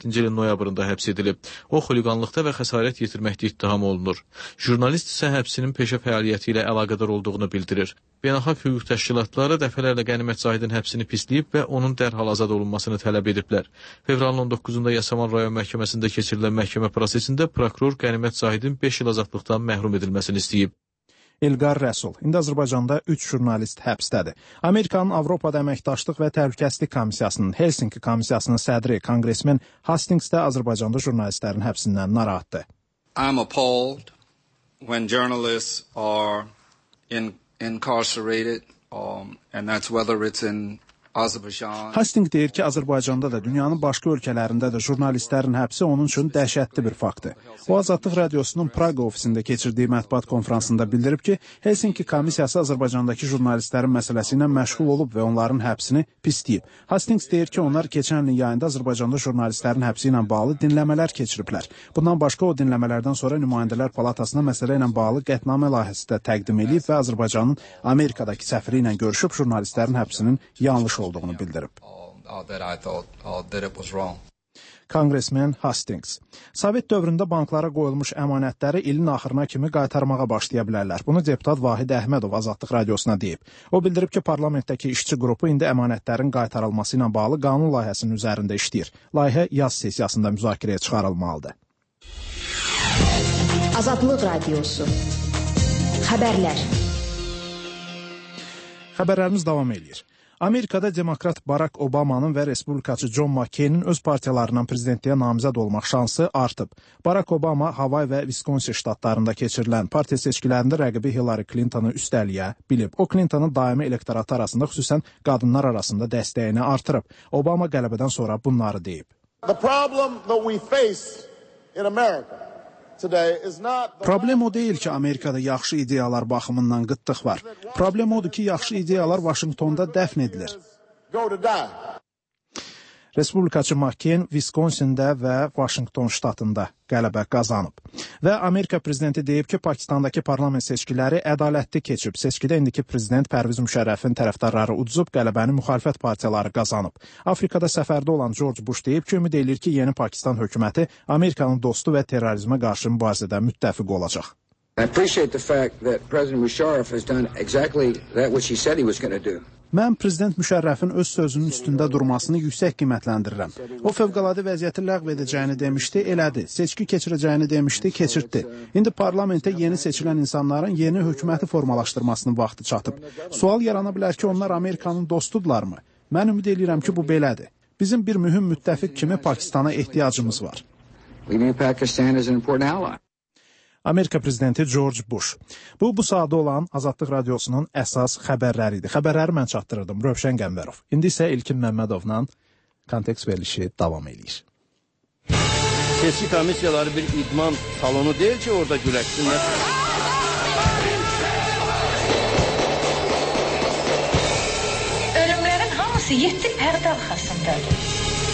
2017-ci ilin noyabrında həbs edilib. O, xuliqanlıqda və xəsarət yetirməkdə ittiham olunur. Jurnalist isə həbsinin peşə fəaliyyəti ilə əlaqədar olduğunu bildirir. Beynəlxalq hüquq təşkilatları dəfələrlə Qənimət Zahidin həbsini pisləyib və onun dərhal azad olunmasını tələb ediblər. Fevralın 19-da Yasamal rayon məhkəməsində keçirilən məhkəmə prosesində prokuror Qənimət Zahidin 5 il azadlıqdan məhrum edilməsini istəyib. İlqar Rəsul. İndi Azərbaycanda 3 jurnalist həbsdədir. Amerikanın Avropada Əməkdaşlıq və Təhlükəsizlik Komissiyasının Helsinki Komissiyasının sədri konqresmen Hastings də Azərbaycanda jurnalistlərin həbsindən narahatdır. I'm appalled when journalists are incarcerated, and that's whether it's in Azərbaycan. Hastings deyir ki, Azərbaycanda da, dünyanın başqa ölkələrində də jurnalistlərin həbsi onun üçün dəhşətli bir faktdır. O, Azadlıq Radiosunun Praqa ofisində keçirdiyi mətbuat konfransında bildirib ki, Helsinki Komissiyası Azərbaycandakı jurnalistlərin məsələsi ilə məşğul olub və onların həbsini pisləyib. Hastings deyir ki, onlar keçən ilin yayında Azərbaycanda jurnalistlərin həbsi ilə bağlı dinləmələr keçiriblər. Bundan başqa o dinləmələrdən sonra Nümayəndələr Palatasına məsələ ilə bağlı qətnamə layihəsi də təqdim edib və Azərbaycanın Amerikadakı səfiri ilə görüşüb jurnalistlərin həbsinin yanlış olduğunu bildirib. Konqresmen Hastings. Sovet dövründə banklara qoyulmuş əmanətləri ilin axırına kimi qaytarmağa başlaya bilərlər. Bunu deputat Vahid Əhmədov Azadlıq Radiosuna deyib. O bildirib ki, parlamentdəki işçi qrupu indi əmanətlərin qaytarılması ilə bağlı qanun layihəsinin üzərində işləyir. Layihə yaz sessiyasında müzakirəyə çıxarılmalıdır. Azadlıq Radiosu. Xəbərlər. Xəbərlərimiz davam edir. Amerikada demokrat Barack Obama'nın və respublikaçı John McCain'in öz partiyalarından prezidentliyə namizəd olmaq şansı artıb. Barack Obama Havay və Wisconsin ştatlarında keçirilən partiya seçkilərində rəqibi Hillary Clinton'ı üstəliyə bilib. O, Clinton'ın daimi elektoratı arasında, xüsusən qadınlar arasında dəstəyini artırıb. Obama qələbədən sonra bunları deyib. The problem that we face in America Problem o deyil ki, Amerikada yaxşı ideyalar baxımından qıtlıq var. Problem odur ki, yaxşı ideyalar Vaşinqtonda dəfn edilir. Respublikaçı McCain Wisconsin'də və Vaşinqton ştatında qələbə qazanıb. Və Amerika prezidenti deyib ki, Pakistandakı parlament seçkiləri ədalətli keçib. Seçkidə indiki prezident Pərviz Müşərrəfin tərəfdarları uduzub, qələbəni müxalifət partiyaları qazanıb. Afrikada səfərdə olan George Bush deyib ki, ümid edir ki, yeni Pakistan hökuməti Amerikanın dostu və terrorizmə qarşı mübarizədə müttəfiq olacaq. I appreciate the fact that President Musharraf has done exactly that which he said he was going to do. Mən prezident Müşərrəfin öz sözünün üstündə durmasını yüksək qiymətləndirirəm. O, fövqəladə vəziyyəti ləğv edəcəyini demişdi, elədi. Seçki keçirəcəyini demişdi, keçirtdi. İndi parlamentə yeni seçilən insanların yeni hökuməti formalaşdırmasının vaxtı çatıb. Sual yarana bilər ki, onlar Amerikanın dostudurlarmı? Mən ümid edirəm ki, bu belədir. Bizim bir mühüm müttəfiq kimi Pakistana ehtiyacımız var. Pakistan is an important ally. Amerika prezidenti George Bush. Bu saatda olan Azadlıq Radiosunun əsas xəbərləri idi. Xəbərləri mən çatdırırdım, Rövşən Qəmbərov. İndi isə İlkin Məmmədovla kontekst verilişi davam edir. Seçki komissiyaları bir idman salonu deyil ki, orada güləşsinlər. Ölümlərin hamısı 7 pərdə arxasındadır.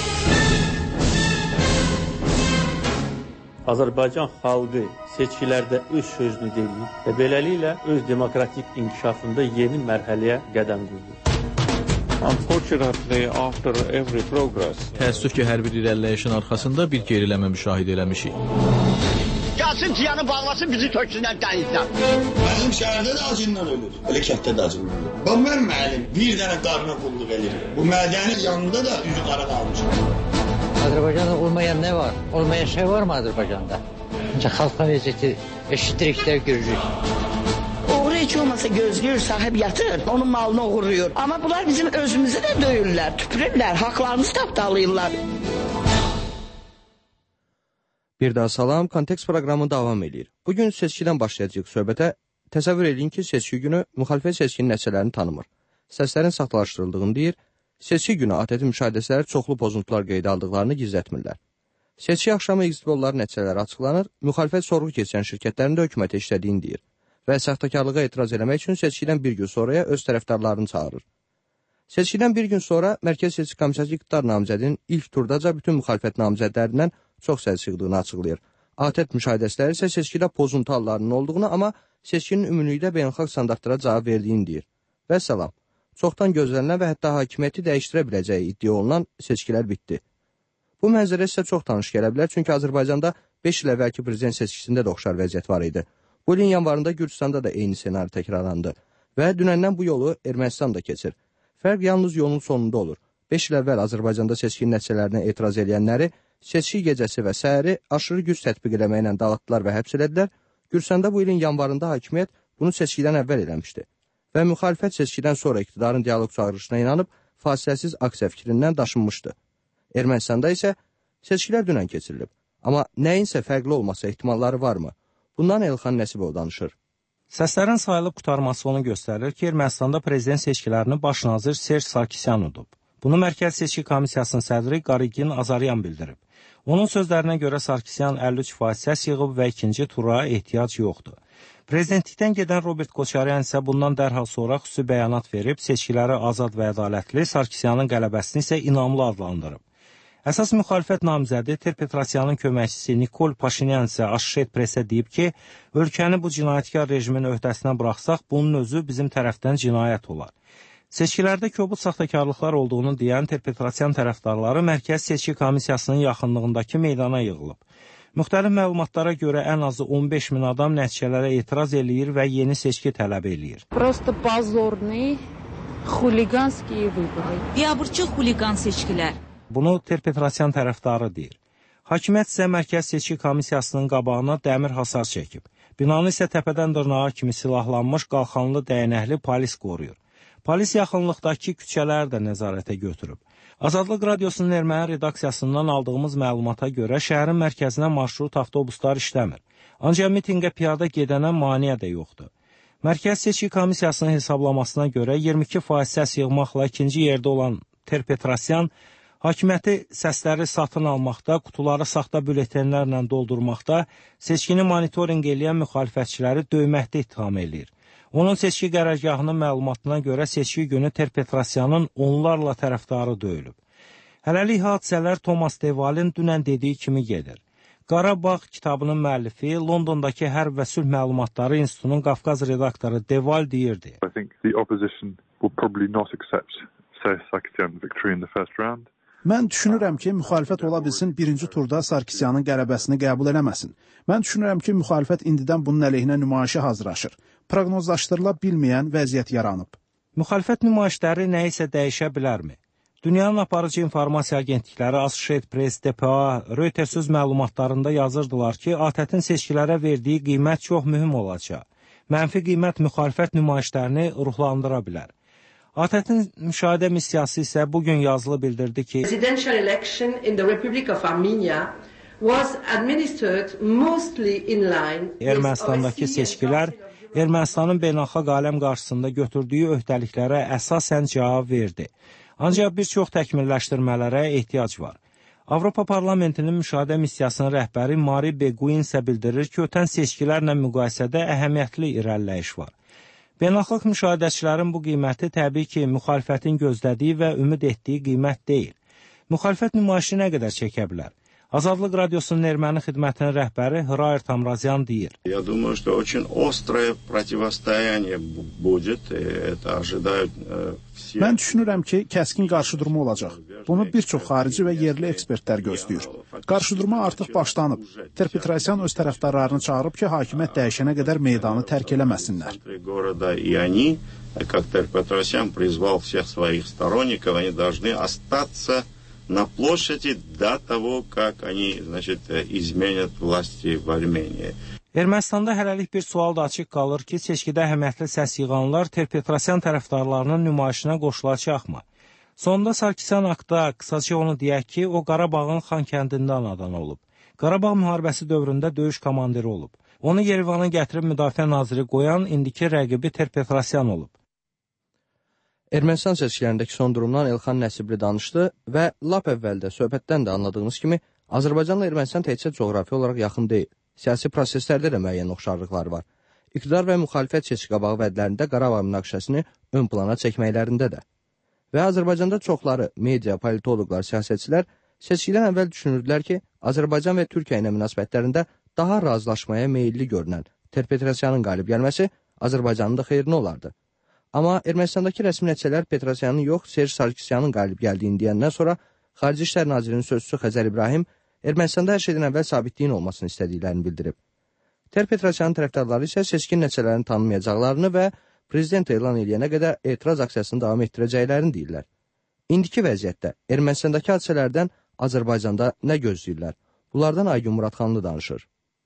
Azərbaycan xalqı seçkilərdə öz sözünü deyib və beləliklə öz demokratik inkişafında yeni mərhələyə qədəm qoydu. Təəssüf ki, hər bir irəliləyişin arxasında bir geriləmə müşahidə eləmişik. Gəlsin tiyanı bağlasın, bizi töksünlər dənizdən. Mənim şəhərdə də acından ölür, elə kətdə də acından ölür. Bu mənim müəllim bir dənə qarına qulluq edir. Bu mədənin yanında da üzü qara qalmışdır. Azərbaycanda olmayan nə var? Olmayan şey var mı Azərbaycanda? Ancaq xalqın vəziyyəti eşitdirikdə görürük. Oğru heç olmasa gözləyir, sahib yatır, onun malını oğurluyor. Amma bunlar bizim özümüzü də döyürlər, tüpürürlər, haqlarımızı tapdalayırlar. Bir daha salam, kontekst proqramı davam edir. Bugün seçkidən başlayacaq söhbətə. Təsəvvür edin ki, seçki günü müxalifət seçkinin nəticələrini tanımır. Səslərin saxtalaşdırıldığını deyir. Seçki günü ATƏT müşahidəçiləri çoxlu pozuntular qeydə aldıqlarını gizlətmirlər. Seçki axşamı X-Bolların nəticələri açıqlanır, müxalifət sorğu keçən şirkətlərində hökumətə işlədiyini deyir və səxtəkarlığa etiraz eləmək üçün seçkidən bir gün sonraya öz tərəfdarlarını çağırır. Seçkidən bir gün sonra Mərkəzi Seçki Komissiyası iqtidar namizədinin ilk turdaca bütün müxalifət namizədlərindən çox səs çıxdığını açıqlayır. ATƏT müşahidəçiləri isə seçkidə pozuntu hallarının olduğunu, amma seçkinin ümumilikdə beynəlxalq standartlara cavab verdiyini deyir. Və salam. Çoxdan gözlənilən və hətta hakimiyyəti dəyişdirə biləcəyi iddia olunan seçkilər bitdi. Bu mənzərə sizə çox tanış gələ bilər, çünki Azərbaycanda 5 il əvvəlki prezident seçkisində də oxşar vəziyyət var idi. Bu ilin yanvarında Gürcüstanda da eyni senari təkrarlandı və dünəndən bu yolu Ermənistan da keçir. Fərq yalnız yolun sonunda olur. 5 il əvvəl Azərbaycanda seçkinin nəticələrinə etiraz edənləri seçki gecəsi və səhəri aşırı güc tətbiq eləməklə dağıtdılar və həbs elədilər. Gürcüstanda bu ilin yanvarında hakimiyyət bunu seçkidən əvvəl eləmişdi və müxalifət seçkidən sonra iqtidarın dialoq çağırışına inanıb fasiləsiz aksiya fikrindən daşınmışdı. Ermənistanda isə seçkilər dünən keçirilib. Amma nəyinsə fərqli olmasa ehtimalları varmı? Bundan Elxan Nəsibov danışır. Səslərin sayılıb qutarması onu göstərir ki, Ermənistanda prezident seçkilərini baş nazir Serj Sarkisyan udub. Bunu Mərkəzi Seçki Komissiyasının sədri Qarigin Azaryan bildirib. Onun sözlərinə görə Sarkisyan 53% səs yığıb və ikinci tura ehtiyac yoxdur. Prezidentlikdən gedən Robert Koçaryan isə bundan dərhal sonra xüsusi bəyanat verib, seçkiləri azad və ədalətli, Sarkisyanın qələbəsini isə inamlı adlandırıb. Əsas müxalifət namizədi Ter-Petrosyanın köməkçisi Nikol Paşinyan isə Associated Press-ə deyib ki, ölkəni bu cinayətkar rejimin öhdəsinə buraxsaq, bunun özü bizim tərəfdən cinayət olar. Seçkilərdə kobud saxtakarlıqlar olduğunu deyən Ter-Petrosyan tərəfdarları Mərkəzi Seçki Komissiyasının yaxınlığındakı meydana yığılıb. Müxtəlif məlumatlara görə ən azı 15 min adam nəticələrə etiraz eləyir və yeni seçki tələb eləyir. Просто позорные хулиганские выборы. Biabırçı xuliqan seçkilər. Bunu Ter-Petrosyan tərəfdarı deyir. Hakimiyyət isə Mərkəzi Seçki Komissiyasının qabağına dəmir hasar çəkib. Binanı isə təpədən dırnağa kimi silahlanmış, qalxanlı, dəyənəkli polis qoruyur. Polis yaxınlıqdakı küçələri də nəzarətə götürüb. Azadlıq Radiosunun erməni redaksiyasından aldığımız məlumata görə şəhərin mərkəzinə marşrut avtobuslar işləmir. Ancaq mitinqə piyada gedənə maneə də yoxdur. Mərkəzi Seçki Komissiyasının hesablamasına görə 22% səs yığmaqla ikinci yerdə olan Ter-Petrosyan hakimiyyəti səsləri satın almaqda, qutuları saxta bülletenlərlə doldurmaqda, seçkini monitorinq eləyən müxalifətçiləri döyməkdə ittiham eləyir. Onun seçki qərargahının məlumatına görə seçki günü Ter-Petrosyanın onlarla tərəfdarı döyülüb. Hələlik hadisələr Thomas Devalin dünən dediyi kimi gedir. Qarabağ kitabının müəllifi Londondakı Hərb və Sülh Məlumatları İnstitutunun Qafqaz redaktoru Deval deyirdi. I think the opposition will probably not accept Serj Sarkisyan's victory in the first round. Mən düşünürəm ki, müxalifət ola bilsin birinci turda Sarkisyanın qələbəsini qəbul eləməsin. Mən düşünürəm ki, müxalifət indidən bunun əleyhinə nümayişə hazırlaşır. Proqnozlaşdırıla bilməyən vəziyyət yaranıb. Müxalifət nümayişləri nəyisə dəyişə bilərmi? Dünyanın aparıcı informasiya agentlikləri Associated Press, DPA, Reuters öz məlumatlarında yazırdılar ki, ATƏT-in seçkilərə verdiyi qiymət çox mühüm olacaq. Mənfi qiymət müxalifət nümayişlərini ruhlandıra bilər. ATƏT-in müşahidə missiyası isə bugün yazılı bildirdi ki, Presidential election in the Republic of Armenia was administered mostly in line Ermənistandakı seçkilər Ermənistanın beynəlxalq aləm qarşısında götürdüyü öhdəliklərə əsasən cavab verdi. Ancaq bir çox təkmilləşdirmələrə ehtiyac var. Avropa Parlamentinin müşahidə missiyasının rəhbəri Mari Beguin isə bildirir ki, ötən seçkilərlə müqayisədə əhəmiyyətli irəliləyiş var. Beynəlxalq müşahidəçilərin bu qiyməti təbii ki, müxalifətin gözlədiyi və ümid etdiyi qiymət deyil. Müxalifət nümayişi nə qədər çəkə bilər? Azadlıq Radiosunun erməni xidmətinin rəhbəri Hrair Tamrazyan deyir. Я думаю, что очень острое противостояние будет. Это ожидают все. Mən düşünürəm ki, kəskin qarşıdurma olacaq. Bunu bir çox xarici və yerli ekspertlər gözləyir. Qarşıdurma artıq başlanıb. Ter-Petrosyan öz tərəfdarlarını çağırıb ki, hakimiyyət dəyişənə qədər meydanı tərk eləməsinlər. Как Ter-Petrosyan призвал всех своих сторонников, они должны остаться на площади до того, как они, изменят власти в Armeniya. Ermənistanda hələlik bir sual da açıq qalır ki, seçkidə əhəmiyyətli səs yığanlar Ter-Petrosyan tərəfdarlarının nümayişinə qoşulacaqmı? Sonunda Sarkisyan haqqında qısaca onu deyək ki, o Qarabağın Xan kəndində anadan olub. Qarabağ müharibəsi dövründə döyüş komandiri olub. Onu Yerevana gətirib müdafiə naziri qoyan indiki rəqibi Ter-Petrosyan olub. Ermənistan seçkilərindəki son durumdan Elxan Nəsibli danışdı və lap əvvəldə söhbətdən də anladığınız kimi Azərbaycanla Ermənistan təkcə coğrafi olaraq yaxın deyil. Siyasi proseslərdə də müəyyən oxşarlıqlar var. İqtidar və müxalifət seçki qabağı vədlərində Qarabağ münaqişəsini ön plana çəkməklərində də. Və Azərbaycanda çoxları, media, politoloqlar, siyasətçilər seçkidən əvvəl düşünürdülər ki, Azərbaycan və Türkiyə ilə münasibətlərində daha razılaşmaya meyilli görünən Ter-Petrosyanın qalib gəlməsi Azərbaycanın da xeyrinə olardı. Amma Ermənistandakı rəsmi nəticələr Petrosyanın yox, Serj Sarkisyanın qalib gəldiyini deyəndən sonra Xarici İşlər Nazirinin sözçüsü Xəzər İbrahim Ermənistanda hər şeydən əvvəl sabitliyin olmasını istədiklərini bildirib. Ter-Petrosyanın tərəfdarları isə seçkin nəticələrini tanımayacaqlarını və prezident elan edənə qədər etiraz aksiyasını davam etdirəcəklərini deyirlər. İndiki vəziyyətdə Ermənistandakı hadisələrdən Azərbaycanda nə gözləyirlər? Bunlardan Aygün Muradxanlı danışır.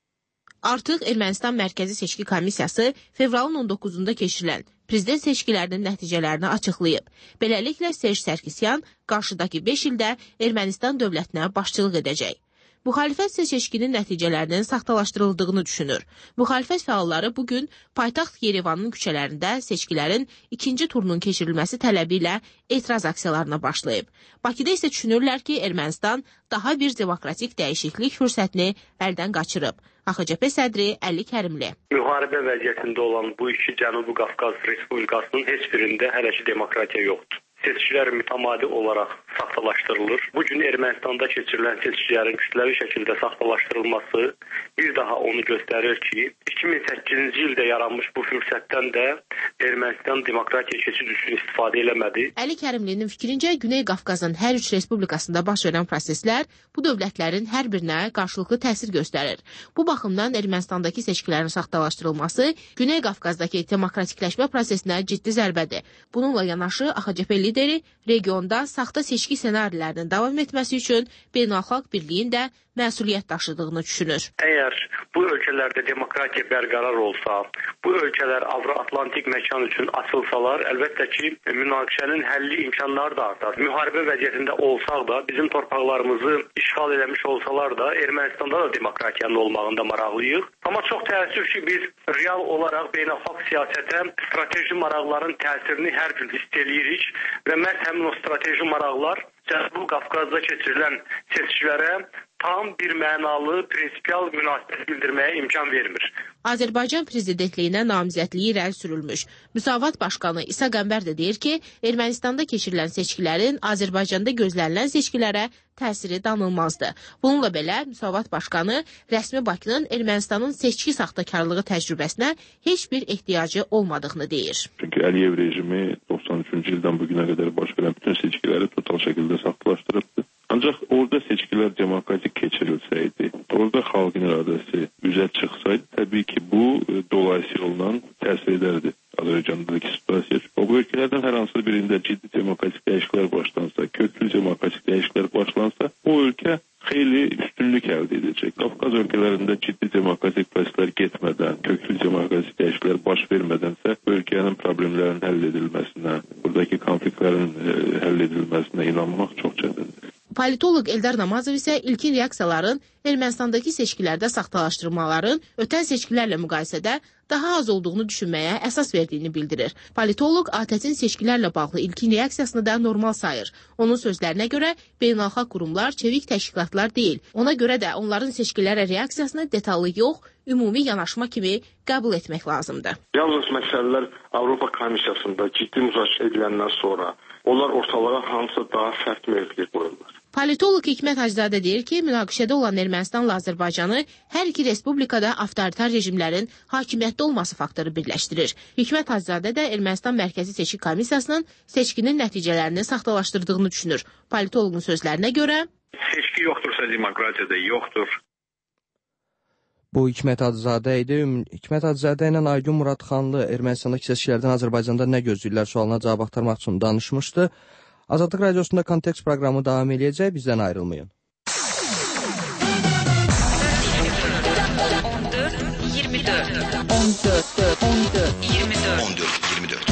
Artıq Ermənistan Mərkəzi Seçki Komissiyası fevralın 19-da keçirilən prezident seçkilərinin nəticələrini açıqlayıb. Beləliklə Serj Sərkisyan qarşıdakı 5 ildə Ermənistan dövlətinə başçılıq edəcək. Müxalifət isə seçkinin nəticələrinin saxtalaşdırıldığını düşünür. Müxalifət fəalları bugün paytaxt Yerevanın küçələrində seçkilərin ikinci turunun keçirilməsi tələbi ilə etiraz aksiyalarına başlayıb. Bakıda isə düşünürlər ki, Ermənistan daha bir demokratik dəyişiklik fürsətini əldən qaçırıb. AXCP sədri Əli Kərimli. Müharibə vəziyyətində olan bu iki Cənubi Qafqaz Respublikasının heç birində hələ ki demokratiya yoxdur. Seçkilər mütəmadi olaraq saxtalaşdırılır. Bugün Ermənistanda keçirilən seçkilərin kütləvi şəkildə saxtalaşdırılması bir daha onu göstərir ki, 2008-ci ildə yaranmış bu fürsətdən də Ermənistan demokratiya keçid üçün istifadə eləmədi. Əli Kərimlinin fikrincə, Güney Qafqazın hər üç respublikasında baş verən proseslər bu dövlətlərin hər birinə qarşılıqlı təsir göstərir. Bu baxımdan Ermənistandakı seçkilərin saxtalaşdırılması Güney Qafqazdakı demokratikləşmə prosesinə ciddi zərbədir. Bununla yanaşı AXCP lideri regionda saxta seçki ssenarilərinin davam etməsi üçün beynəlxalq birliyin də məsuliyyət daşıdığını düşünür. Əgər bu ölkələrdə demokratiya bərqərar olsa, bu ölkələr Avro-Atlantik məkan üçün açılsalar, əlbəttə ki, münaqişənin həlli imkanları da artar. Müharibə vəziyyətində olsaq da, bizim torpaqlarımızı işğal eləmiş olsalar da, Ermənistanda da demokratiyanın olmağında maraqlıyıq. Amma çox təəssüf ki, biz real olaraq beynəlxalq siyasətə strateji maraqların təsirini hər gün hiss eləyirik və məhz həmin o strateji maraqlar Cənubi Qafqazda keçirilən seçkilərə tam bir mənalı, prinsipial münasibət bildirməyə imkan vermir. Azərbaycan prezidentliyinə namizədliyi irəli sürülmüş Müsavat Başqanı İsa Qəmbər də deyir ki, Ermənistanda keçirilən seçkilərin Azərbaycanda gözlənilən seçkilərə təsiri danılmazdı. Bununla belə Müsavat Başqanı rəsmi Bakının Ermənistanın seçki saxtakarlığı təcrübəsinə heç bir ehtiyacı olmadığını deyir. Çünki Əliyev rejimi 93-cü ildən bugünə qədər baş verən bütün seçkiləri total şəkildə saxtalaşdırıbdır. Ancaq orada seçkilər demokratik keçirilsəydi, orada xalqın iradəsi üzə çıxsaydı, təbii ki, bu dolayısı yolla təsir edərdi Azərbaycandakı situasiya. O bu ölkələrdən hər hansı birində ciddi demokratik dəyişikliklər başlansa, köklü demokratik dəyişikliklər başlansa, o ölkə xeyli üstünlük əldə edəcək. Qafqaz ölkələrində ciddi demokratik proseslər getmədən, köklü demokratik dəyişikliklər baş vermədənsə, ölkənin problemlərinin həll edilməsinə, buradakı konfliktlərin həll edilməsinə inanmaq çox çətindir. Politoloq Eldar Namazov isə ilkin reaksiyaların Ermənistandakı seçkilərdə saxtalaşdırmaların ötən seçkilərlə müqayisədə daha az olduğunu düşünməyə əsas verdiyini bildirir. Politoloq ATƏT-in seçkilərlə bağlı ilkin reaksiyasını da normal sayır. Onun sözlərinə görə beynəlxalq qurumlar çevik təşkilatlar deyil. Ona görə də onların seçkilərə reaksiyasını detallı yox, ümumi yanaşma kimi qəbul etmək lazımdır. Yalnız məsələlər Avropa Komissiyasında ciddi müzakirə ediləndən sonra onlar ortalığa hansısa daha sərt mövqe qoyurlar. Politoloq Hikmət Hacızadə deyir ki, münaqişədə olan Ermənistanla Azərbaycanı hər iki respublikada avtoritar rejimlərin hakimiyyətdə olması faktoru birləşdirir. Hikmət Hacızadə də Ermənistan Mərkəzi Seçki Komissiyasının seçkinin nəticələrini saxtalaşdırdığını düşünür. Politoloqun sözlərinə görə seçki yoxdursa demokratiya da yoxdur. Bu Hikmət Hacızadə idi. Hikmət Hacızadə ilə Aygün Muradxanlı Ermənistandakı seçkilərdən Azərbaycanda nə gözləyirlər sualına cavab axtarmaq üçün danışmışdı. Azadlıq Radiosunda Kontekst proqramı davam eləyəcək, bizdən ayrılmayın. 14-24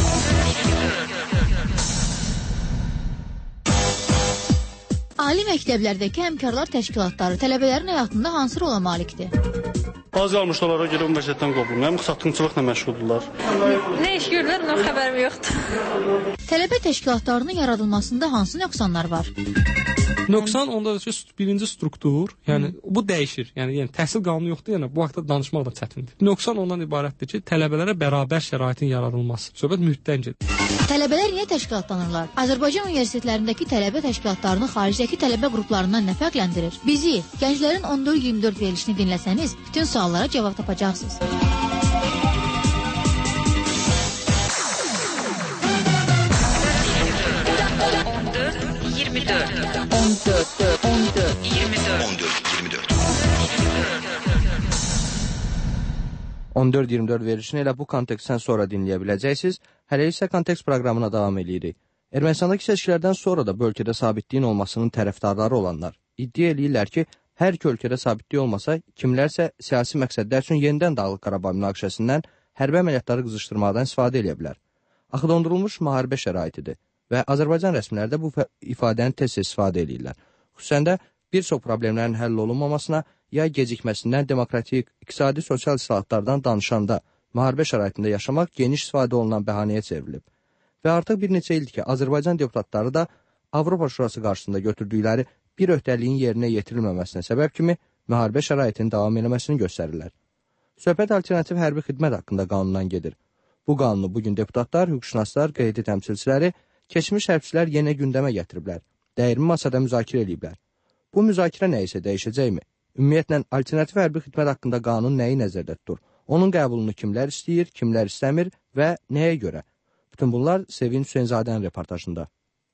Ali məktəblərdəki həmkarlar təşkilatları tələbələrin həyatında hansı rola malikdir? Az qalmışlar görə universitetdən qovulur. Satqınçılıqla məşğuldurlar. Nə iş görürlər, ondan xəbərim yoxdur. Tələbə təşkilatlarının yaradılmasında hansı nöqsanlar var? Nöqsan onda da birinci struktur, yəni bu dəyişir. Yəni təhsil qanunu yoxdur, yəni bu haqda danışmaq da çətindir. Nöqsan ondan ibarətdir ki, tələbələrə bərabər şəraitin yaradılması. Söhbət mühitdən gedir. Tələbələr niyə təşkilatlanırlar? Azərbaycan universitetlərindəki tələbə təşkilatlarını xaricdəki tələbə qruplarından nə fərqləndirir? Bizi, gənclərin 14-24 verilişini dinləsəniz, bütün suallara cavab tapacaqsınız. 14-24 verilişini elə bu kontekstdən sonra dinləyə biləcəksiniz. Hələ isə kontekst proqramına davam edirik. Ermənistandakı seçkilərdən sonra da bu ölkədə sabitliyin olmasının tərəfdarları olanlar iddia edirlər ki, hər iki ölkədə sabitlik olmasa, kimlərsə siyasi məqsədlər üçün yenidən Dağlıq Qarabağ münaqişəsindən hərbi əməliyyatları qızışdırmadan istifadə edə bilər. Axı dondurulmuş müharibə şəraitidir və Azərbaycan rəsmiləri də bu ifadəni tez-tez istifadə edirlər. Xüsusən də bir çox problemlərin həll olunmamasına, ya gecikməsindən demokratik, iqtisadi, sosial islahatlardan danışanda müharibə şəraitində yaşamaq geniş istifadə olunan bəhanəyə çevrilib. Və artıq bir neçə ildir ki, Azərbaycan deputatları da Avropa Şurası qarşısında götürdükləri bir öhdəliyin yerinə yetirilməməsinə səbəb kimi müharibə şəraitinin davam eləməsini göstərirlər. Söhbət alternativ hərbi xidmət haqqında qanundan gedir. Bu qanunu bugün deputatlar, hüquqşünaslar, qeydi təmsilçiləri, keçmiş hərbçilər yenə gündəmə gətiriblər. Dəyirmi masada müzakirə ediblər. Bu müzakirə nə isə dəyişəcəkmi? Ümumiyyətlə, alternativ hərbi xidmət haqqında qanun nəyi nəzərdə tutur? Onun qəbulunu kimlər istəyir, kimlər istəmir və nəyə görə? Bütün bunlar Sevin Hüseynzadənin reportajında.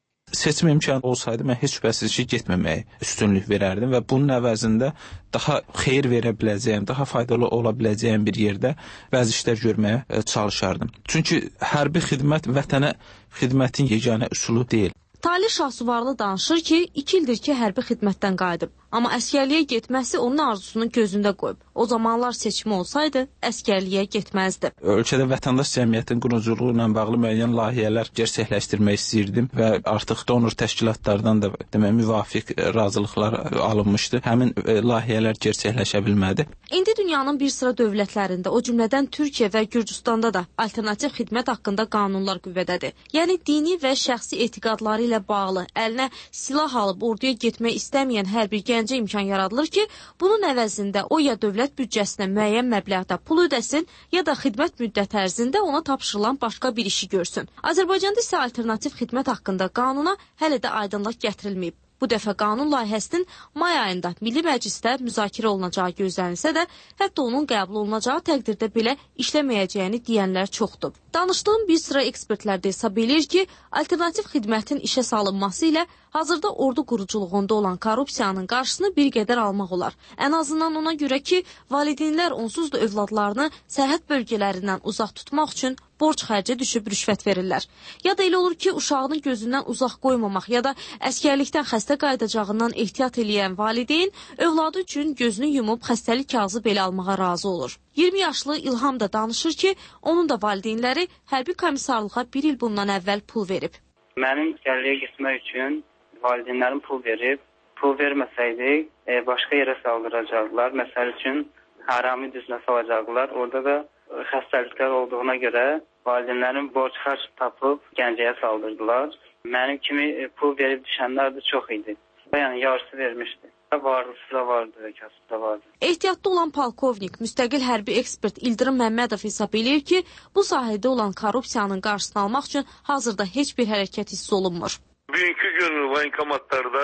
Seçim imkanı olsaydı, mən heç şübhəsiz ki, getməməyə üstünlük verərdim və bunun əvəzində daha xeyir verə biləcəyim, daha faydalı ola biləcəyim bir yerdə bəzi işlər görməyə çalışardım. Çünki hərbi xidmət vətənə xidmətin yeganə üsulu deyil. Talih Şahsuvarlı danışır ki, 2 ildir ki, hərbi xidmətdən qayıdıb. Amma əskərliyə getməsi onun arzusunu gözündə qoyub. O zamanlar seçimi olsaydı, əskərliyə getməzdi. Ölkədə vətəndaş cəmiyyətin quruculuğu ilə bağlı müəyyən layihələr gerçəkləşdirmək istəyirdim və artıq donor təşkilatlardan da müvafiq razılıqlar alınmışdı. Həmin layihələr gerçəkləşə bilmədi. İndi dünyanın bir sıra dövlətlərində, o cümlədən Türkiyə və Gürcüstanda da alternativ xidmət haqqında qanunlar qüvvədədir. Yəni dini və şəxsi etiqadları ilə bağlı əlinə silah alıb orduya getmək istəməyən hər bir gəncə imkan yaradılır ki, bunun əvəzində o ya dövlət büdcəsinə müəyyən məbləğdə pul ödəsin, ya da xidmət müddəti ərzində ona tapşırılan başqa bir işi görsün. Azərbaycanda isə alternativ xidmət haqqında qanuna hələ də aydınlıq gətirilməyib. Bu dəfə qanun layihəsinin may ayında Milli Məclisdə müzakirə olunacağı gözlənilsə də, hətta onun qəbul olunacağı təqdirdə belə işləməyəcəyini deyənlər çoxdur. Danışdığım bir sıra ekspertlər də hesab edir ki, alternativ xidmətin işə salınması ilə hazırda ordu quruculuğunda olan korrupsiyanın qarşısını bir qədər almaq olar. Ən azından ona görə ki, valideynlər onsuz da övladlarını sərhəd bölgələrindən uzaq tutmaq üçün borc xərcə düşüb rüşvət verirlər. Ya da elə olur ki, uşağını gözündən uzaq qoymamaq ya da əskərlikdən xəstə qayıdacağından ehtiyat eləyən valideyn övladı üçün gözünü yumub xəstəlik kağızı belə almağa razı olur. 20 yaşlı İlham da danışır ki, onun da valideynləri hərbi komissarlığa 1 il bundan əvvəl pul verib. Mənim əskərliyə getmək üçün valideynlərim pul verib. Pul verməsəydi başqa yerə saldıracaqlar. Məsəl üçün harami düzünə salacaqlar. Orada da xəstəliklər olduğuna görə valideynlərin borc xərc tapıb Gəncəyə saldırdılar. Mənim kimi pul verib düşənlər də çox idi. Yəni yarısı vermişdi. Varlısı da vardı, kasıbı da vardı. Ehtiyatda olan polkovnik, müstəqil hərbi ekspert İldırım Məmmədov hesab edir ki, bu sahədə olan korrupsiyanın qarşısını almaq üçün hazırda heç bir hərəkət hiss olunmur. Bugünkü gün voyinkomatlarda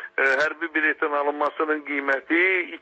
hərbi biletin alınmasının qiyməti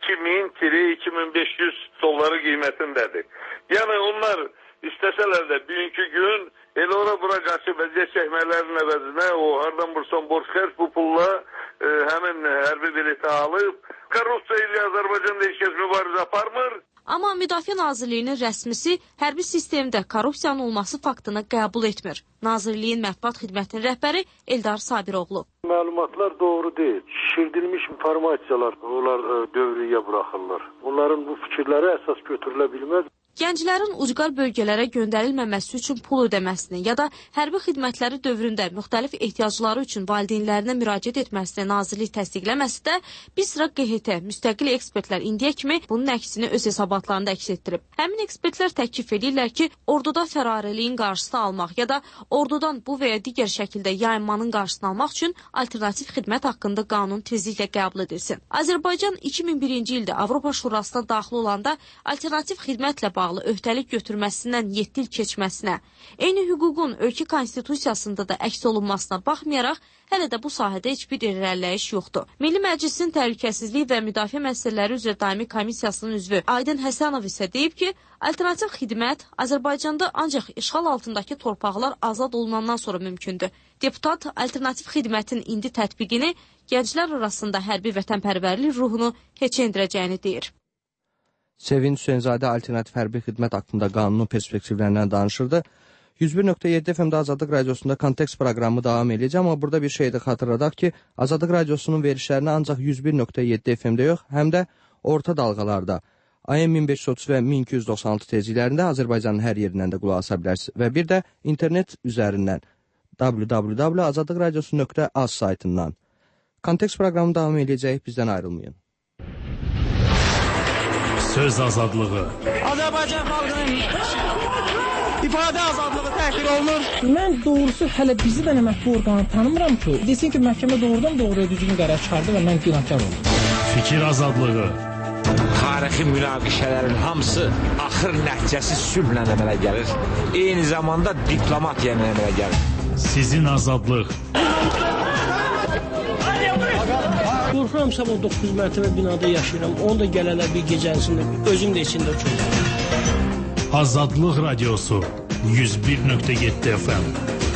2000-2500 dolları qiymətindədir. Yəni onlar istəsələr də bugünkü gün elə ora-bura qaçıb əziyyət çəkmələrin əvəzinə o hardan bursan borc xərc bu pulla həmin hərbi bileti alıb korrupsiya ilə Azərbaycanda heç kəs mübarizə aparmır. Amma Müdafiə Nazirliyinin rəsmisi hərbi sistemdə korrupsiyanın olması faktını qəbul etmir. Nazirliyin mətbuat xidmətinin rəhbəri Eldar Sabiroğlu. Məlumatlar doğru deyil. Şişirdilmiş informasiyalar onlar dövrüyə buraxırlar. Onların bu fikirləri əsas götürülə bilməz. Gənclərin ucqar bölgələrə göndərilməməsi üçün pul ödəməsini ya da hərbi xidmətləri dövründə müxtəlif ehtiyacları üçün valideynlərinə müraciət etməsini nazirlik təsdiqləməsi də bir sıra QHT, müstəqil ekspertlər indiyə kimi bunun əksini öz hesabatlarında əks etdirib. Həmin ekspertlər təklif edirlər ki, orduda fərariliyin qarşısını almaq ya da ordudan bu və ya digər şəkildə yayınmanın qarşısını almaq üçün alternativ xidmət haqqında qanun tezliklə qəbul edilsin. Azərbaycan 2001-ci ildə Avropa Şurasına daxil olanda alternativ xidmətlə bağlı bağlı öhdəlik götürməsindən 7 il keçməsinə, eyni hüququn ölkə konstitusiyasında da əks olunmasına baxmayaraq, hələ də bu sahədə heç bir irəliləyiş yoxdur. Milli Məclisin Təhlükəsizlik və Müdafiə Məsələləri üzrə Daimi Komissiyasının üzvü Aydın Həsənov isə deyib ki, alternativ xidmət Azərbaycanda ancaq işğal altındakı torpaqlar azad olunandan sonra mümkündür. Deputat alternativ xidmətin indi tətbiqini gənclər arasında hərbi vətənpərvərlik ruhunu heç endirəcəyini deyir. Sevinç Hüseynzadə alternativ hərbi xidmət haqqında qanunun perspektivlərindən danışırdı. 101.7 FM-də Azadlıq Radiosunda Kontekst proqramı davam edəcək, amma burada bir şey də xatırladaq ki, Azadlıq Radiosunun verişlərini ancaq 101.7 FM-də yox, həm də orta dalğalarda AM 1530 və 1296 tezliklərində Azərbaycanın hər yerindən də qulaq asa bilərsiniz və bir də internet üzərindən www.azadlıqradiosu.az saytından. Kontekst proqramı davam edəcək, bizdən ayrılmayın. Söz azadlığı. Azərbaycan xalqının ifadə azadlığı təhqir olunur. Mən doğrusu hələ bizi də mətbu orqanı tanımıram ki, desin ki, məhkəmə doğrudan doğruya düzgün qərar çıxardı və mən günahkar oldum. Fikir azadlığı. Tarixi münaqişələrin hamısı axır nəticəsi sülhlə əmələ gəlir. Eyni zamanda diplomatiya əmələ gəlir. Sizin azadlıq. Qorxuram sabah 9 mərtəbə binada yaşayıram. Onu da gələlər bir gecənsində, özüm də içində uçurum. Azadlıq Radiosu 101.7 FM.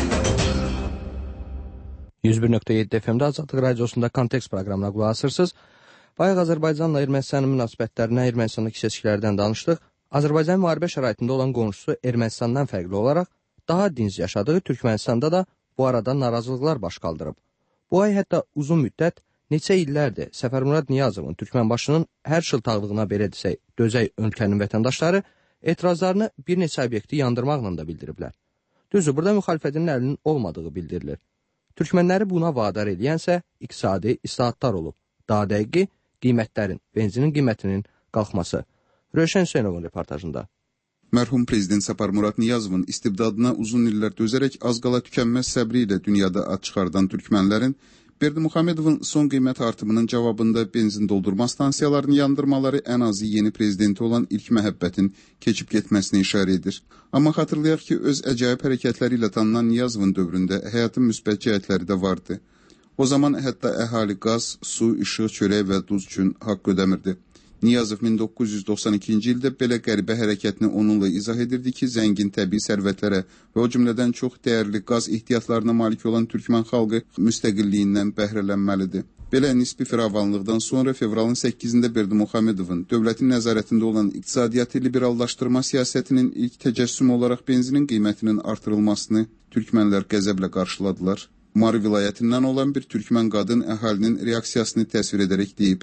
101.7 FM-də Azadlıq Radiosunda Kontekst proqramına qulaq asırsınız. Bayaq Azərbaycanla Ermənistanın münasibətlərinə, Ermənistandakı seçkilərdən danışdıq. Azərbaycan müharibə şəraitində olan qonşusu Ermənistandan fərqli olaraq daha dinc yaşadığı Türkmənistanda da bu arada narazılıqlar baş qaldırıb. Bu ay hətta uzun müddət, neçə illərdir Səfərmurad Niyazovun Türkmənbaşının hər şıltaqlığına belə desək, dözək ölkənin vətəndaşları etirazlarını bir neçə obyekti yandırmaqla da bildiriblər. Düzdür, burada müxalifətinin əlinin olmadığı bildirilir. Türkmənləri buna vadar edəyənsə iqtisadi islahatlar olub. Daha dəqiqi, qiymətlərin, benzinin qiymətinin qalxması. Rövşən Hüseynovun reportajında. Mərhum prezident Səfərmurad Niyazovun istibdadına uzun illər dözərək az qala tükənməz səbri ilə dünyada ad çıxardan türkmənlərin Berdimuhamedovun son qiymət artımının cavabında benzin doldurma stansiyalarını yandırmaları ən azı yeni prezidenti olan ilk məhəbbətin keçib getməsini işarə edir. Amma xatırlayaq ki, öz əcaib hərəkətləri ilə tanınan Niyazovun dövründə həyatın müsbət cəhətləri də vardı. O zaman hətta əhali qaz, su, işıq, çörək və duz üçün haqq ödəmirdi. Niyazov 1992-ci ildə belə qəribə hərəkətini onunla izah edirdi ki, zəngin təbii sərvətlərə və o cümlədən çox dəyərli qaz ehtiyatlarına malik olan Türkmən xalqı müstəqilliyindən bəhrələnməlidir. Belə nisbi firavanlıqdan sonra fevralın 8-də Berdimuhamedovun dövlətin nəzarətində olan iqtisadiyyatı liberallaşdırma siyasətinin ilk təcəssümü olaraq benzinin qiymətinin artırılmasını türkmənlər qəzəblə qarşıladılar. Mari vilayətindən olan bir türkmən qadın əhalinin reaksiyasını təsvir edərək deyib.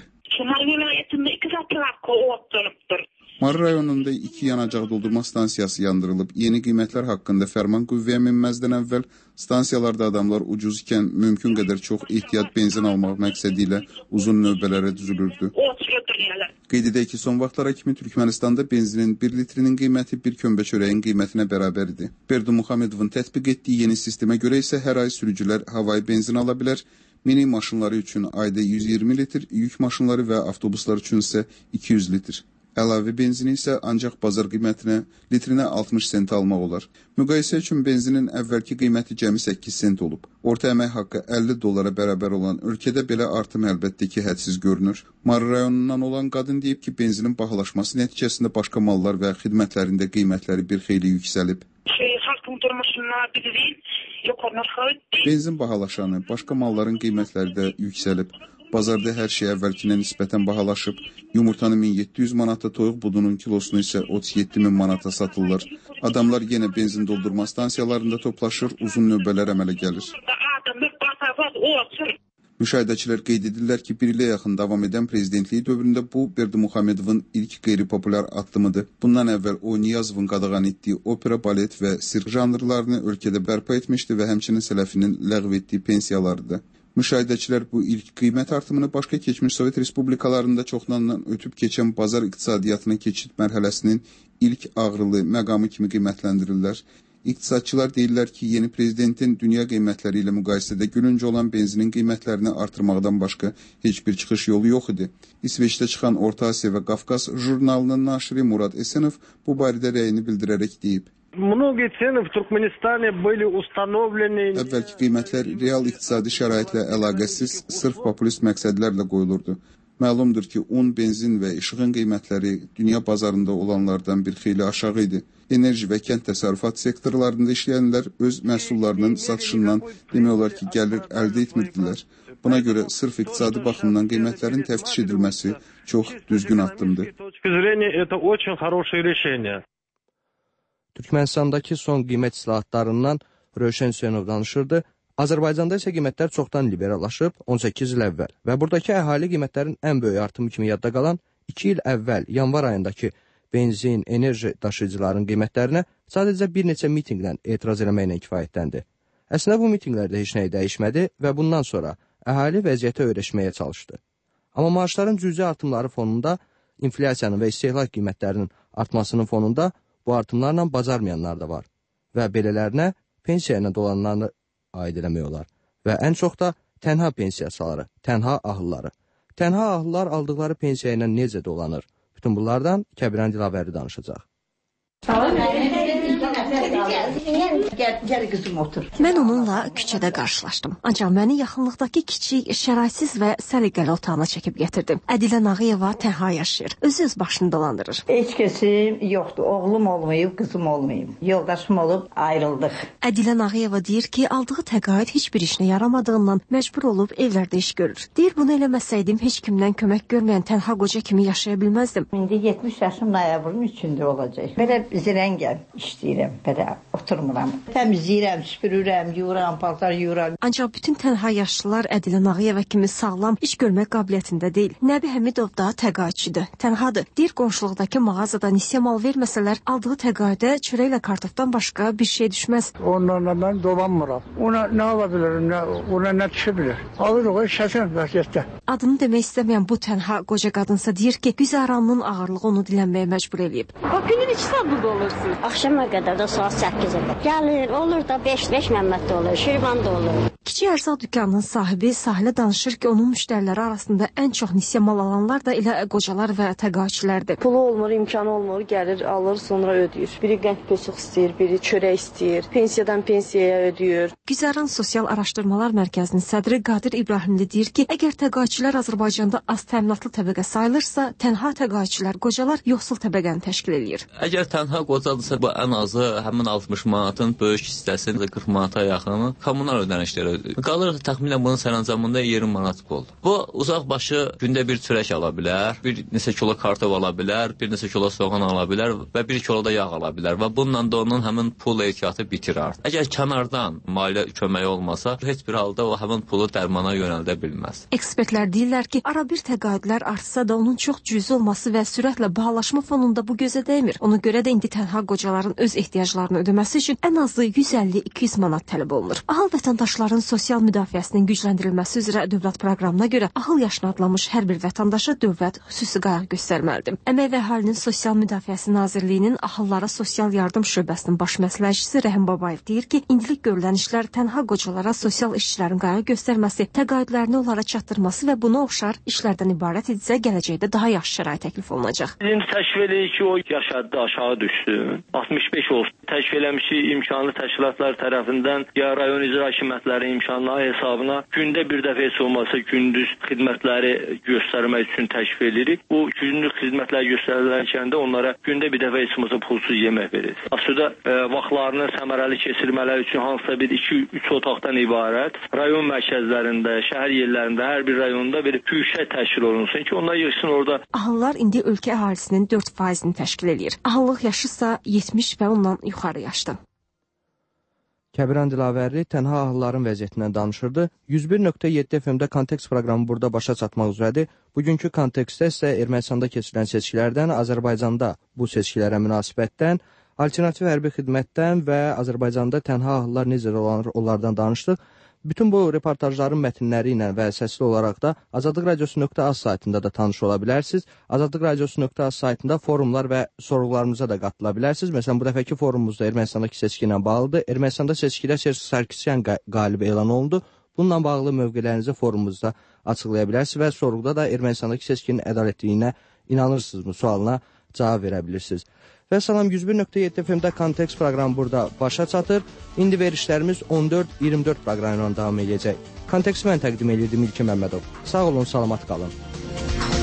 Mari rayonunda 2 yanacaq doldurma stansiyası yandırılıb. Yeni qiymətlər haqqında fərman qüvvəyə minməzdən əvvəl stansiyalarda adamlar ucuz ikən mümkün qədər çox ehtiyat benzin almaq məqsədi ilə uzun növbələrə düzülürdü. Qeyd edək ki, son vaxtlara kimi Türkmənistanda benzinin 1 litrinin qiyməti bir kömbə çörəyin qiymətinə bərabər idi. Berdimuhamedovun tətbiq etdiyi yeni sistemə görə isə hər ay sürücülər havayı benzin ala bilər. Mini maşınları üçün ayda 120 litr, yük maşınları və avtobuslar üçün isə 200 litr. Əlavə benzini isə ancaq bazar qiymətinə litrinə 60 sent almaq olar. Müqayisə üçün benzinin əvvəlki qiyməti cəmi 8 sent olub. Orta əmək haqqı 50 dollara bərabər olan ölkədə belə artım əlbəttə ki, hədsiz görünür. Mari rayonundan olan qadın deyib ki, benzinin bahalaşması nəticəsində başqa mallar və xidmətlərində qiymətləri bir xeyli yüksəlib. Benzin bahalaşanı, başqa malların qiymətləri də yüksəlib. Bazarda hər şey əvvəlkinə nisbətən bahalaşıb. Yumurtanı 1700 manata, toyuq budunun kilosunu isə 37.000 manata satırlar. Adamlar yenə benzin doldurma stansiyalarında toplaşır, uzun növbələr əmələ gəlir. Müşahidəçilər qeyd edirlər ki, bir ilə yaxın davam edən prezidentliyi dövründə bu Berdimuhamedovun ilk qeyri-populyar addımıdır. Bundan əvvəl o Niyazovun qadağan etdiyi opera, balet və sirk janrlarını ölkədə bərpa etmişdi və həmçinin sələfinin ləğv etdiyi pensiyalarıdır. Müşahidəçilər bu ilk qiymət artımını başqa keçmiş Sovet Respublikalarında çoxdan ötüb keçən bazar iqtisadiyyatına keçid mərhələsinin ilk ağrılı məqamı kimi qiymətləndirirlər. İqtisadçılar deyirlər ki, yeni prezidentin dünya qiymətləri ilə müqayisədə gülünc olan benzinin qiymətlərini artırmaqdan başqa heç bir çıxış yolu yox idi. İsveçdə çıxan Orta Asiya və Qafqaz jurnalının naşiri Murad Esenov bu barədə rəyini bildirərək deyib. Многие цены в Туркменистане были установлены. Əvvəlki qiymətlər real iqtisadi şəraitlə əlaqəsiz, sırf populist məqsədlərlə qoyulurdu. Məlumdur ki, un, benzin və işığın qiymətləri dünya bazarında olanlardan bir xeyli aşağı idi. Enerji və kənd təsərrüfat sektorlarında işləyənlər öz məhsullarının satışından demək olar ki, gəlir əldə etmirdilər. Buna görə sırf iqtisadi baxımdan qiymətlərin təftiş edilməsi çox düzgün addımdır. Türkmənistandakı son qiymət islahatlarından Rövşən Hüseynov danışırdı. Azərbaycanda isə qiymətlər çoxdan liberallaşıb 18 il əvvəl və buradakı əhali qiymətlərin ən böyük artımı kimi yadda qalan 2 il əvvəl yanvar ayındakı benzin, enerji daşıyıcıların qiymətlərinə sadəcə bir neçə mitinqlə etiraz eləməklə kifayətləndi. Əslində bu mitinqlərdə heç nəyi dəyişmədi və bundan sonra əhali vəziyyətə öyrəşməyə çalışdı. Amma maaşların cüzi artımları fonunda, inflyasiyanın və istehlak qiymətlərinin artmasının fonunda bu artımlarla bacarmayanlar da var və belələrinə pensiya ilə dolananları aid eləmək olar və ən çox da tənha pensiyaçıları, tənha ahılları. Tənha ahıllar aldıqları pensiya ilə necə dolanır? Bütün bunlardan Kəbirən Dilavəri danışacaq. Mən onunla küçədə qarşılaşdım. Ancaq məni yaxınlıqdakı kiçik, şəraitsiz və səliqəli otağına çəkib gətirdim. Ədilə Nağıyeva tənha yaşayır. Öz başını dolandırır. Heç kəsim yoxdur. Oğlum olmayıb, qızım olmayıb. Yoldaşım olub ayrıldıq. Ədilə Nağıyeva deyir ki, aldığı təqaüd heç bir işinə yaramadığından məcbur olub evlərdə iş görür. Deyir, bunu eləməsəydim heç kimdən kömək görməyən tənha qoca kimi yaşaya bilməzdim. İndi 70 yaşım noyabrın 3-də olacaq. Belə zirəngəm, işləyirəm, belə oturmuram. Təmizləyirəm, süpürürəm, yuyuram, paltar yuyuram. Ancaq bütün tənha yaşlılar Ədilə Nağıyeva kimi sağlam, iş görmək qabiliyyətində deyil. Nəbi Həmidov da təqaüdçüdür, tənhadır. Deyir, qonşuluqdakı mağazada nisiyə mal verməsələr, aldığı təqaüdə çörəklə kartofdan başqa bir şey düşməz. Onlarla mən dolanmıram. Ona nə ala bilirim, ona nə düşə bilir. Alır o şəsən vəziyyətdə. Adını demək istəməyən bu tənha qoca qadınsa deyir ki, güzəranının ağırlığı onu dilənməyə məcbur eləyib. Günün 2 saat burada olursunuz. Axşama qədər də saat 8-də. Gəlir, olur da 5 Məmməd də olur, Şirvan da olur. Kiçik ərzaq dükanının sahibi Sahilə danışır ki, onun müştəriləri arasında ən çox nisiyə mal alanlar da elə qocalar və təqaüdçülərdir. Pulu olmur, imkanı olmur, gəlir, alır, sonra ödəyir. Biri qənd peşik istəyir, biri çörək istəyir, pensiyadan pensiyaya ödəyir. Güzəran Sosial Araşdırmalar Mərkəzinin sədri Qadir İbrahimli deyir ki, əgər təqaüdçülər Azərbaycanda az təminatlı təbəqə sayılırsa, tənha təqaüdçülər, qocalar yoxsul təbəqəni təşkil edir. Əgər tənha qocadırsa, bu ən azı həmin 60 manatın böyük hissəsini 40 manata yaxını kommunal ödənişlərə qalır təxminən bunun sərəncamında 20 manat pul. Bu uzaqbaşı gündə bir çörək ala bilər, bir neçə kilo kartof ala bilər, bir neçə kilo soğan ala bilər və bir kilo da yağ ala bilər və bununla da onun həmin pul ehtiyatı bitirir. Əgər kənardan maliyyə köməyi olmasa, heç bir halda o həmin pulu dərmana yönəldə bilməz. Ekspertlər deyirlər ki, ara bir təqaüdlər artsa da onun çox cüzi olması və sürətlə bahalaşma fonunda bu gözə dəymir. Ona görə də indi tənha qocaların öz ehtiyaclarını ödəməsi üçün ən azı 150-200 manat tələb olunur. Ahıl vətəndaşların sosial müdafiəsinin gücləndirilməsi üzrə dövlət proqramına görə ahıl yaşına adlamış hər bir vətəndaşa dövlət xüsusi qayğı göstərməlidir. Əmək və Əhalinin Sosial Müdafiəsi Nazirliyinin Ahıllara Sosial Yardım şöbəsinin baş məsləhətçisi Rəhim Babayev deyir ki, indilik görülən işlər tənha qocalara sosial işçilərin qayğı göstərməsi, təqaüdlərini onlara çatdırması və buna oxşar işlərdən ibarət idisə, gələcəkdə daha yaxşı şərait təklif olunacaq. Bizim təşkil edirik ki, o yaşadı aşağı düşsün. 65 olsun. Təşkil eləmişik imkanlı təşkilatlar tərəfindən ya rayon icra hakimiyyətləri imkanları hesabına gündə bir dəfə heç olmasa gündüz xidmətləri göstərmək üçün təşkil edirik. Bu gündüz xidmətlər göstərilərkən də onlara gündə bir dəfə heç olmasa pulsuz yemək veririk. Aslında vaxtlarını səmərəli keçirmələri üçün hansısa bir 2-3 otaqdan ibarət rayon mərkəzlərində, şəhər yerlərində hər bir rayonda bir hüşə təşkil olunsun ki, onlar yığsın orada. Ahıllar indi ölkə əhalisinin 4%-ni təşkil edir. Ahıllıq yaşı isə 70 və ondan yuxarı yaşdır. Kəbirən Dilavəri tənha ahılların vəziyyətindən danışırdı. 101.7 FM-də Kontekst proqramı burada başa çatmaq üzrədir. Bugünkü kontekstdə isə Ermənistanda keçirilən seçkilərdən, Azərbaycanda bu seçkilərə münasibətdən, alternativ hərbi xidmətdən və Azərbaycanda tənha ahıllar necə dolanır onlardan danışdıq Bütün bu reportajların mətnləri ilə və səsli olaraq da azadlıqradiosu.az saytında da tanış ola bilərsiniz. Azadlıqradiosu.az saytında forumlar və sorğularımıza da qatıla bilərsiniz. Məsələn, bu dəfəki forumumuzda Ermənistandakı seçki ilə bağlıdır. Ermənistanda seçkidə Serj Sarkisyan qalib elan olundu. Bununla bağlı mövqelərinizi forumumuzda açıqlaya bilərsiniz və sorğuda da Ermənistandakı seçkinin ədalətliyinə inanırsınızmı sualına cavab verə bilirsiniz. Və salam 101.7 FM-də Kontekst proqramı burada başa çatır. İndi verişlərimiz 14-24 proqramı ilə davam edəcək. Konteksti mən təqdim edirdim İlkin Məmmədov. Sağ olun, salamat qalın.